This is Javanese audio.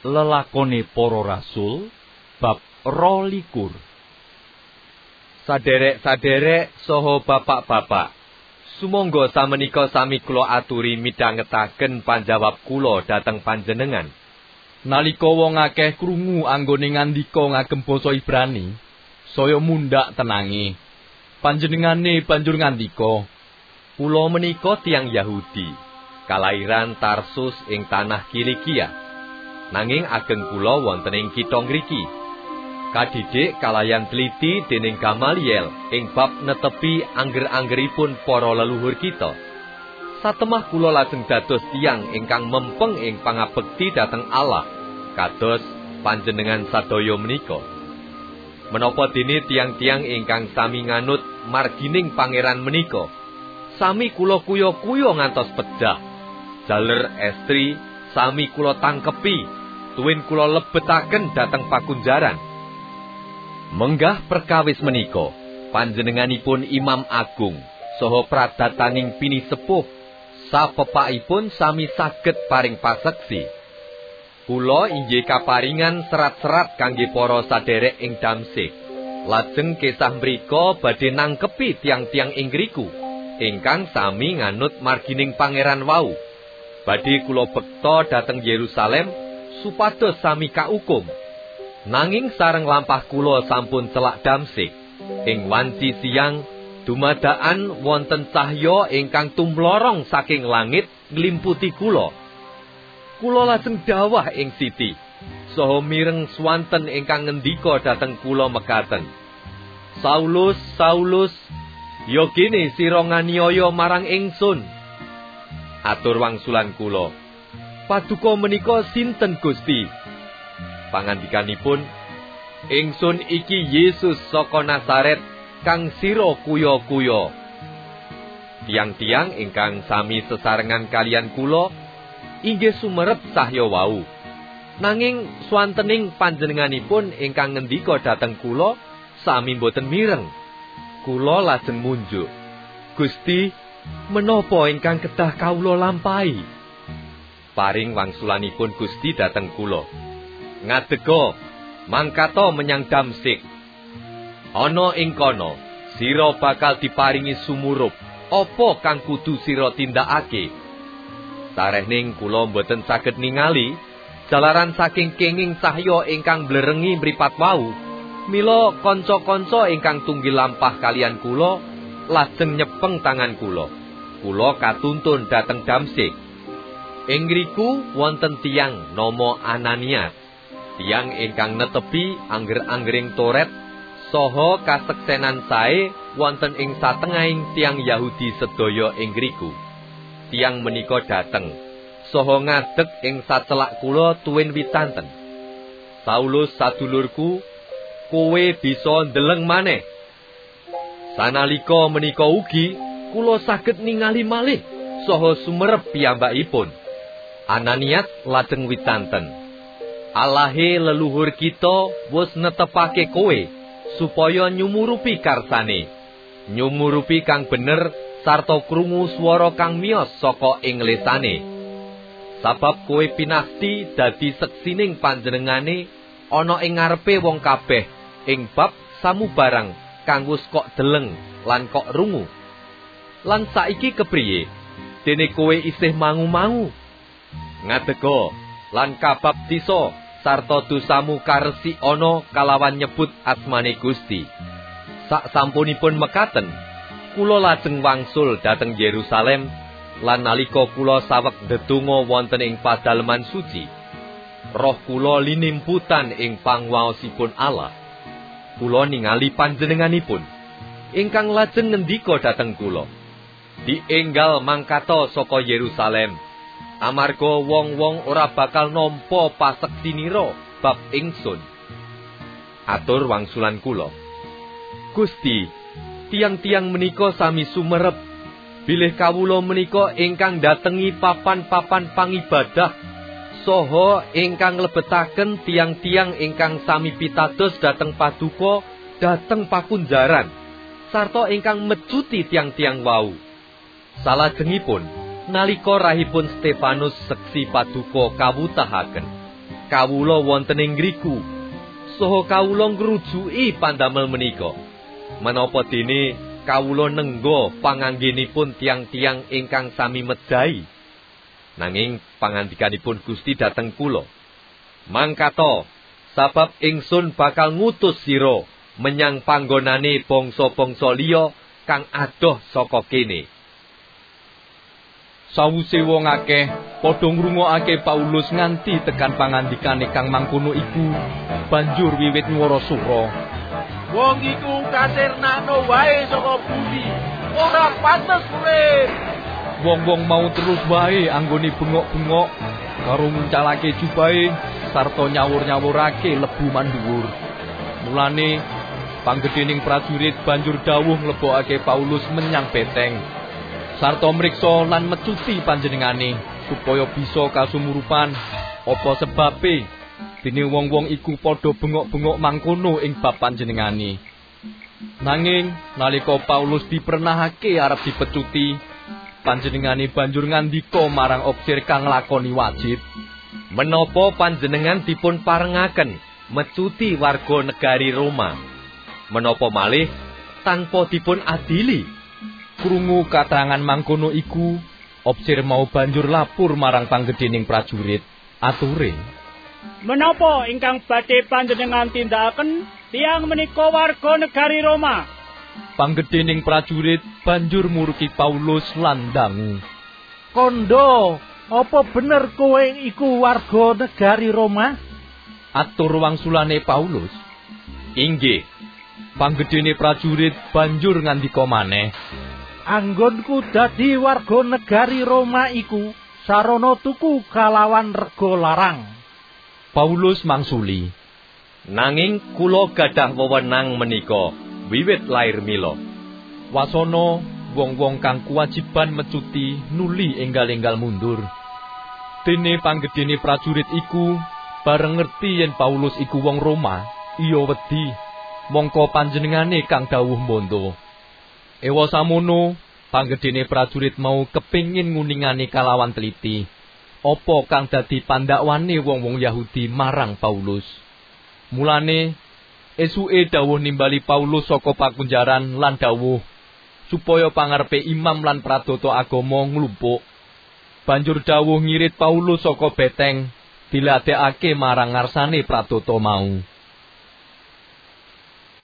Lelakone para rasul bab 22. Saderek-saderek saha bapak-bapak, sumangga samenika sami kula aturi midhangetaken panjawab kula dhateng panjenengan. Nalika wong akeh krungu anggone ngandika ngagem basa Ibrani, saya mundhak tenange. Panjenengane banjur ngandika, "Kula menika tiyang Yahudi, kalairan Tarsus ing tanah Kilikia. Nanging ageng kula wonten ing kitha ngriki. Kadidik kalayan teliti dening Gamaliel ing bab netepi angger-anggeripun para leluhur kita. Satemah kula lajeng dados tiyang ingkang mempeng ing pangabekti dhateng Allah, kados panjenengan sadaya menika. Menapa dene tiang-tiang ingkang sami nganut margining pangeran menika, sami kula kuya-kuya ngantos pejah. Jaler estri sami kula tangkepi, tuwin kula lebetaken dhateng pakunjaran. Menggah perkawis menika, panjenenganipun Imam Agung saha pradataning pinisepuh sapepakipun sami saged paring paseksi. Kula inggih kaparingan serat-serat kangge para saderek ing Damsik. Lajeng kesah mrika badhe nangkepi tiang-tiang ing ngriku ingkang sami nganut margining pangeran wau. Badhe kula bekta dhateng Yerusalem supados sami kaukum. Nanging sareng lampah kula sampun celak Damsik, ing wanci siang dumadakan wonten cahya ingkang tumlorong saking langit nglimputi kula. Kula lajeng dawah ing siti, saha mireng swanten ingkang ngendika dhateng kula mekaten, "Saulus, Saulus, ya kene sira nganiaya marang ingsun." Atur wangsulan kula, "Paduka menika sinten Gusti?" Pangandikanipun, "Ingsun iki Yesus saka Nazaret kang sira kuya-kuya." Tiang-tiang ingkang sami sesarengan kalian kula inggih sumerep cahya wau. Nanging swantening panjenenganipun ingkang ngendika dhateng kula sami boten mireng. Kula lajeng munjuk, "Gusti, menapa ingkang kedah kawula lampahi?" Paring wangsulanipun Gusti dhateng kula, "Ngadega, mangkata menyang Damsik. Ana ing kono sira bakal diparingi sumurup apa kang kudu sira tindakake." Sarehning kula mboten saged ningali jalaran saking kenging cahya ingkang blerengi mripat wau, mila kanca-kanca ingkang tunggil lampah kalian kula lajeng nyepeng tangan kula. Kula katuntun dhateng Damsik. Ing ngriku wonten tiyang nama Ananias, tiyang ingkang netepi angger-anggering Toret saha kaseksenan sae wonten ing satengahing tiyang Yahudi sedaya ing ngriku. Tiyang menika dateng saha ngadeg ing sacelak kula tuwin witanten, "Saulus sadulurku, kowe bisa ndeleng maneh." Sanalika menika ugi kula saged ningali malih saha sumerep piyambakipun. Ananias lajeng witanten, "Allahe leluhur kita wis netepake kowe supaya nyumurupi karsane, nyumurupi kang bener sarta krungu swara kang miyos saka ing lesane. Sabab kowe pinasti dadi seksining panjenengane ana ing ngarepe wong kabeh ing bab samubarang kang wis kok deleng lan kok rungu. Lan saiki kepriye? Dene kowe isih mangu-mangu. Ngadega lan kabaptisa sarta dosamu karesi ana kalawan nyebut asmane Gusti." Sak sampunipun mekaten, kula lajeng wangsul dhateng Yerusalem, lan nalika kula saweg ndedonga wonten ing padaleman suci, roh kula linimputan ing pangwaosipun Allah. Kula ningali panjenenganipun ingkang lajeng ngendika dhateng kula, "Dienggal mangkata saka Yerusalem, amarga wong-wong ora bakal nampa paseksinira bab ingsun." Atur wangsulan kula, "Gusti, tiang-tiang menika sami sumerep, bilih kawula menika ingkang datengi papan-papan pangibadah, saha ingkang lebetaken tiang-tiang ingkang sami pitados dhateng paduka dhateng pakunjaran, sarta ingkang mecuti tiang-tiang wau." Salajengipun nalika rahipun Stefanus seksi paduka kawutahaken, kawula wonten ing ngriku, saha kawula ngrujuki pandamel menika. Menapa dene kawula nengga panganggenipun tiang-tiang ingkang sami medhai. Nanging pangandikanipun Gusti dhateng kula, mangkata sabab ingsun bakal ngutus sira menyang panggonane bangsa-bangsa liya kang adoh saka kene. Sawise wong akeh padha ngrungokake Paulus nganti tekan pangandikane kang mangkono iku, banjur wiwit nwara sura. Wong iku kasirnakno wae saka bumi, ora pantes urip. Wong-wong mau terus wae anggone bengok-bengok karo nguncalake jubahe sarta nyawur-nyawurake lebu mandhuwur. Mulane panggedhening prajurit banjur dawuh nglebokake Paulus menyang beteng. Sarta mriksa lan mecuti panjenengane supaya bisa kasumurupan apa sebabe dene wong-wong iku padha bengok-bengok mangkono ing bab panjenengane. Nanging nalika Paulus dipernahake arep dipecuti, panjenengane banjur ngandika marang opsir kang nglakoni wajib, menapa panjenengan dipun parengaken mecuti warga negari Roma? Menapa malih tanpa dipun adili? Krungu katerangan mangkono iku, opsir mau banjur lapor marang panggedhening prajurit, ature, menapa ingkang badhe panjenengan tindakaken tiyang menika warga negari Roma? Panggedhening prajurit banjur muruki Paulus lan ndangu, Kondo, apa bener kowe iku warga negari Roma? Atur wangsulane Paulus. Inggih. Panggedhene prajurit banjur ngandika maneh, Anggonku dadi warga negari Roma iku sarana tuku kalawan rega larang. Paulus mangsuli, nanging kula gadah wewenang menika wiwit lair mila. Wasana wong-wong kang kewajiban mecuti nuli enggal-enggal mundur. Dene panggedhene prajurit iku bareng ngerti yen Paulus iku wong Roma, iya wedi, mongko panjenengane kang dawuh mbondo. Ewa samono, panggedhene prajurit mau kepingin nguningani kalawan teliti apa kang dadi pandakwane wong-wong Yahudi marang Paulus. Mulane esuke dawuh nimbali Paulus saka pakunjaran lan dawuh supaya pangarepe imam lan pradata agama nglumpuk. Banjur dawuh ngirit Paulus saka beteng diladekake marang ngarsane pradata mau.